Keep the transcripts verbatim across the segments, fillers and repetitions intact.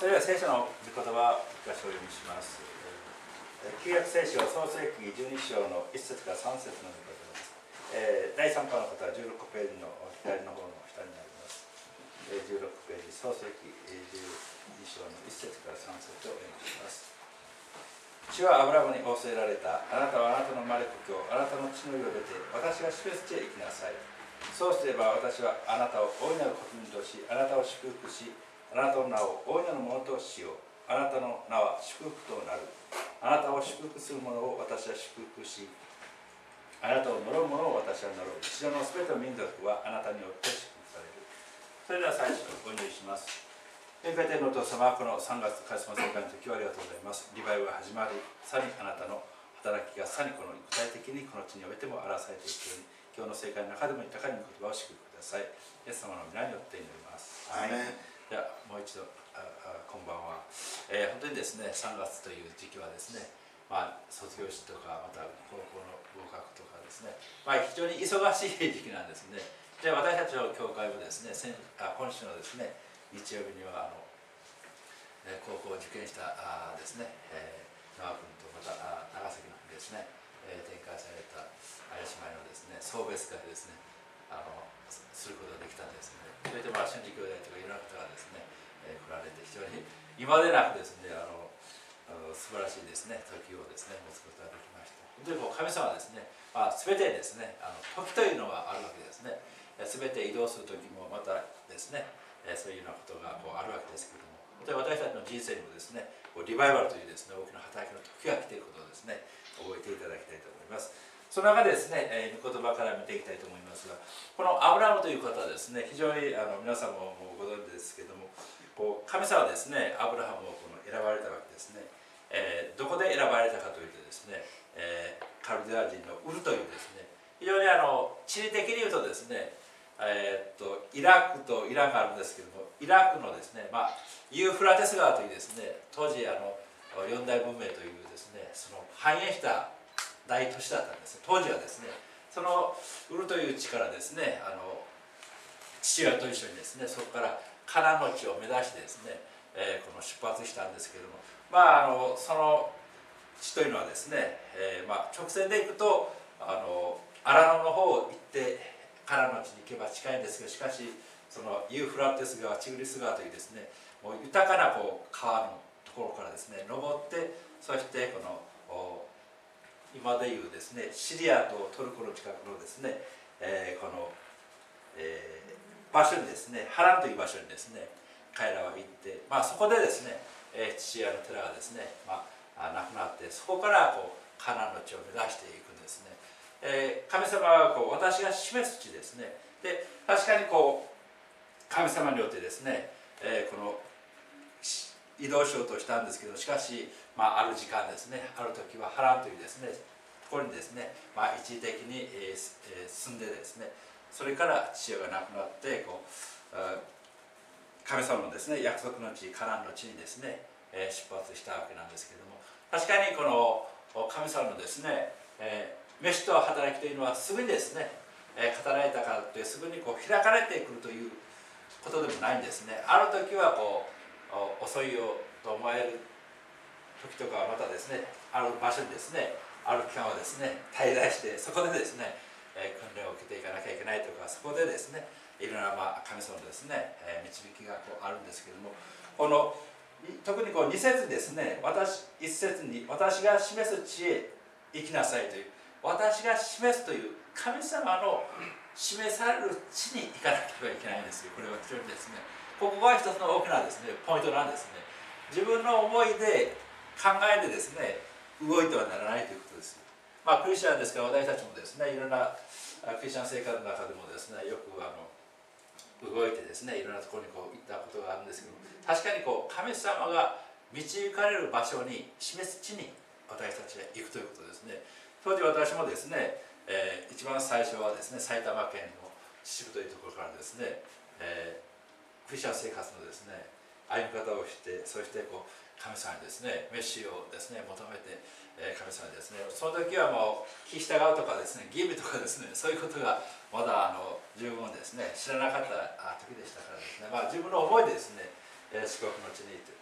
それでは聖書の御言葉を一箇所お読みします。旧約聖書創世記じゅうに章のいっ節からさん節の御言葉です。えー、だいさん版の方はじゅうろくページの左の方の下になります。えー、じゅうろくページ創世記じゅうに章のいっ節からさん節をお読みします。主はアブラムに仰せられた。あなたはあなたの生まれ故郷、あなたの地の世を出て、私が示す地へ行きなさい。そうすれば私はあなたを大いなる国民とし、あなたを祝福し、あなたの名を大いなるものとしよう。あなたの名は祝福となる。あなたを祝福する者を私は祝福し、あなたを呪う者を私は呪う。地上のすべての民族はあなたによって祝福される。それでは最初にお祈りします。天下天のお父様、このさんがつカリスマ聖会の時をありがとうございます。リバイバルが始まり、さにあなたの働きがさにこの具体的にこの地においても表されていくように、今日の聖会の中でも豊かに言葉を祝福ください。イエス様の皆によって祈ります。 アーメン。 ではもう一度ああこんばんは、えー、本当にですねさんがつという時期はですね、まあ、卒業式とかまた高校の合格とかですね、まあ、非常に忙しい時期なんですね。で私たちの教会もですね先あ今週のですね日曜日にはあの、えー、高校を受験したあですね、えー、長君とまたあ長崎の方にですね、えー、展開された綾姉妹のですね送別会ですねあのすることができたんですね。それでまあ春季兄弟とかいろんな方がですね、えー、来られて非常に今でなくですねあの素晴らしいですね時をですね持つことができました。本当にこう神様はですね、まあ、全てですねあの時というのがあるわけですね。全て移動する時もまたですねそういうようなことがこうあるわけですけれども、本当に私たちの人生にもですねリバイバルというですね大きな働きの時が来ていることをですね覚えていただきたいと思います。その中でですね、えー、御言葉から見ていきたいと思いますが、このアブラムという方はですね非常にあの皆さんももうご存知ですけれども、こう神様はですねアブラハムをこの選ばれたわけですね。えー、どこで選ばれたかというとですね、えー、カルデア人のウルというですね非常にあの地理的に言うとですね、えー、っとイラクとイランがあるんですけども、イラクのですね、まあ、ユーフラテス川というですね当時あの四大文明というですねその繁栄した大都市だったんです。当時はですねそのウルという地からですねあの父親と一緒にですねそこからカナンの地を目指してですね、えー、この出発したんですけれども、まああのその地というのはですね、えーまあ、直線で行くとあのアラノの方を行ってカナンの地に行けば近いんですけど、しかしそのユーフラテス川、チグリス川というですねもう豊かなこう川のところからですね登って、そしてこの今でいうですねシリアとトルコの近くのですね、えー、この、えー、場所にですねハランという場所にですね彼らは行って、まあ、そこでですね、えー、父親の寺がですね、まあ、亡くなって、そこからこうカナンの地を目指していくんですね。えー、神様はこう私が示す地ですね。で確かにこう神様によってですね、えー、この移動しようとしたんですけど、しかし、まあ、ある時間ですね、ある時はハランというですねところにですね、まあ、一時的に、えーえー、住んでですね、それから父親が亡くなってこう神様のですね約束の地カナンの地にですね、えー、出発したわけなんですけれども、確かにこの神様のですね、えー、召しと働きというのはすぐにですね、えー、語られたからってすぐにこう開かれてくるということでもないんですね。ある時はこう遅いよと思える時とかはまたですねある場所にですねある期間はですね滞在して、そこでですね、えー、訓練を受けていかなきゃいけないとか、そこでですねいろんな、まあ、神様のですね、えー、導きがこうあるんですけれども、この特にこうに節にですね私いち節に私が示す地へ行きなさいという、私が示すという神様の示される地に行かなければいけないんですよ。これは非常にですねここが一つの大きなですねポイントなんですね。自分の思いで考えてですね動いてはならないということです。まあクリスチャンですから私たちもですねいろんなクリスチャン生活の中でもですねよくあの動いてですねいろんなところにこう行ったことがあるんですけど、確かにこう神様が導かれる場所に示す地に私たちが行くということですね。当時私もですね、えー、一番最初はですね埼玉県の秩父というところからですね、えークリスチャン生活のですね歩み方をして、そしてこう神様にですねメシをですね求めて、えー、神様にですねその時はもう聞き従うとかですね義務とかですねそういうことがまだあの十分ですね知らなかった時でしたからですね、まあ、自分の思いでですね四国の地に行って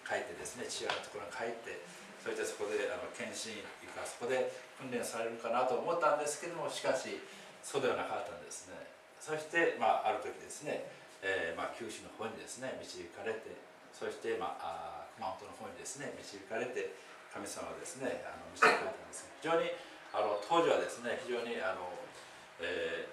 帰ってですね、父親のところに帰って、そしてそこであの検診いうか、そこで訓練されるかなと思ったんですけども、しかしそうではなかったんですね。そして、まあ、ある時ですね、えーまあ、九州の方にですね導かれて、そして、まあ、あ熊本の方にですね導かれて、神様はですねあの導かれたんですが、非常にあの当時はですね非常にあの、えー、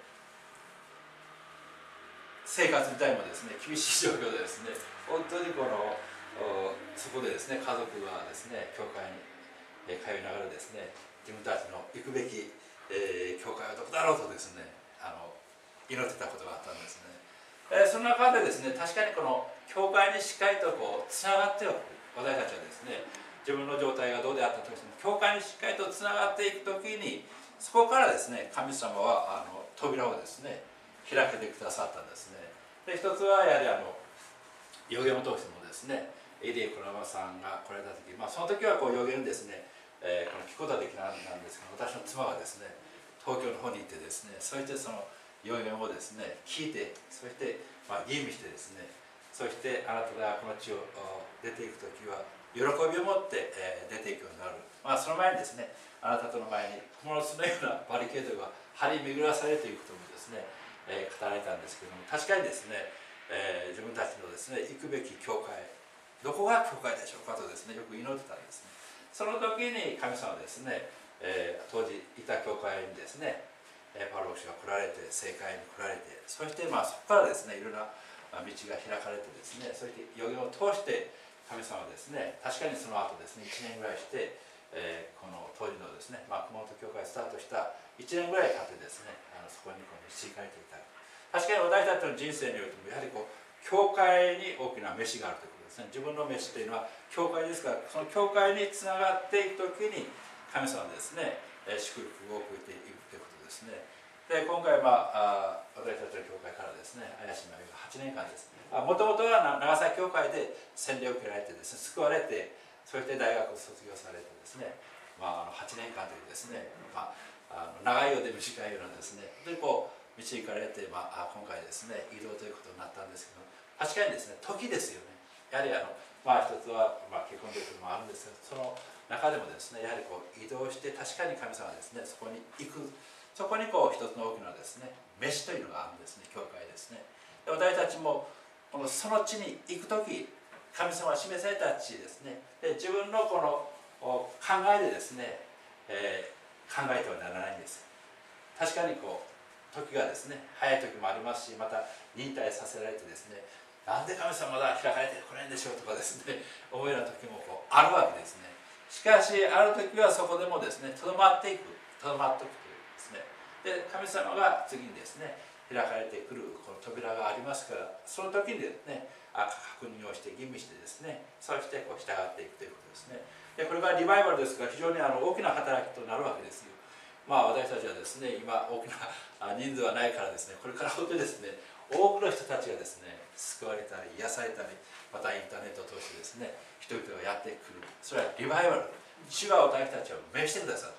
生活自体もですね厳しい状況でですね、本当にこのそこでですね家族がですね教会に通いながらですね、自分たちの行くべき、えー、教会はどこだろうとですねあの祈ってたことがあったんですね。えー、その中でですね、確かにこの教会にしっかりとこうつながっておく、私たちはですね自分の状態がどうであったとしても教会にしっかりとつながっていくときに、そこからですね神様はあの扉をですね開けてくださったんですね。で一つはやはりあの予言を通してもですね、エリエ・コラマさんが来られた時、まあ、その時はこう予言ですね、えー、この聞くことはできないんですが、私の妻はですね東京の方に行ってですね、そしてその予言をですね聞いて、そしてまあ吟味してですね、そしてあなたがこの地を出ていく時は喜びを持って、えー、出ていくようになる、まあ、その前にですねあなたとの前に蜘蛛巣のようなバリケードが張り巡らされるということもですね、えー、語られたんですけども、確かにですね、えー、自分たちのですね行くべき教会、どこが教会でしょうかとですねよく祈ってたんですね。その時に神様はですね、えー、当時いた教会にですねパウロ氏が来られて、政界に来られて、そしてまあそこからですねいろんな道が開かれてですね、そして予言を通して神様はですね、確かにその後ですねいちねんぐらいして、えー、この当時のですね、まあ、熊本教会スタートしたいちねんぐらい経ってですね、あのそこにこう導かれていた。確かに私たちの人生においてもやはりこう教会に大きな飯があるということですね。自分の飯というのは教会ですから、その教会につながっていくときに神様はですね祝福を送っていくということですね。で今回は、まあ、私たちの教会からですね怪しいがはちねんかんです。もともとは長崎教会で洗礼を受けられてですね救われて、そして大学を卒業されてですね、まあ、はちねんかんというですね、まあ、あの長いようで短いようなですね、本当にこう導かれて、まあ、今回ですね移動ということになったんですけど、確かにですね時ですよね。やはりあの、まあ、一つは、まあ、結婚ということもあるんですけど、その中でもですねやはりこう移動して確かに神様はですねそこに行く、そこにこう一つの大きなですね飯というのがあるんですね、教会ですね。で私たちもこのその地に行く時、神様が示された地ですね、で自分のこの考えでですね、えー、考えてはならないんです。確かにこう時がですね早い時もありますし、また忍耐させられてですね、なんで神様が開かれてこないんでしょうとかですね思うような時もこうあるわけですね。しかしある時はそこでもですねとどまっていく、とどまっておくというですね、で神様が次にですね開かれてくるこの扉がありますから、その時にですね確認をして吟味してですね、そしてこう従っていくということですね。でこれがリバイバルですから非常にあの大きな働きとなるわけですよ。まあ私たちはですね今大きな人数はないからですね、これから本当にですね多くの人たちがですね救われたり癒されたり、またインターネットを通してですね人々がやってくる、それはリバイバル。主が私たちを召してくださった。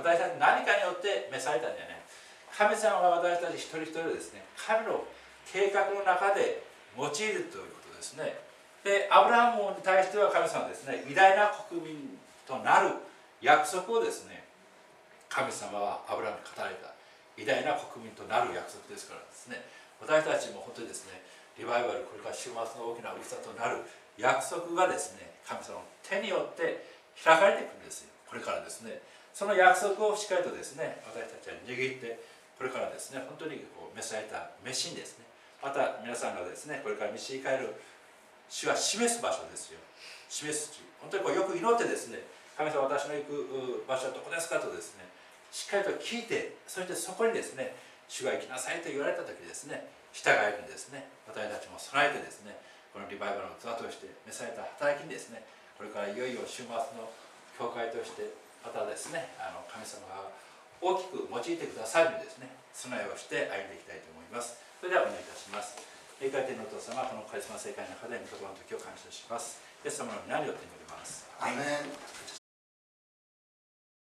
私たち何かによって召されたんじゃない。神様が私たち一人一人をですね神の計画の中で用いるということですね。でアブラハムに対しては神様はですね偉大な国民となる約束をですね神様はアブラハムに語られた偉大な国民となる約束ですからですね、私たちも本当にですねリバイバル、これから週末の大きな歌となる約束がですね神様の手によって開かれていくんですよ。これからですねその約束をしっかりとですね私たちは握って、これからですね本当にこう召された召しにですね、また皆さんがですねこれから導かれる主は示す場所ですよ。示す地、本当にこうよく祈ってですね、神様私の行く場所はどこですかとですねしっかりと聞いて、そしてそこにですね主が行きなさいと言われた時ですね従えるんですね。私たちも備えてですねこのリバイバルの器として召された働きにですね、これからいよいよ週末の教会としてまたですねあの神様が大きく用いてくださるようにですね備えをして歩んでいきたいと思います。それではお願いいたします。霊界天のお父様、このカリスマ聖会の中で御言葉の時を感謝します。イエス様の皆によって祈ります。 アーメン。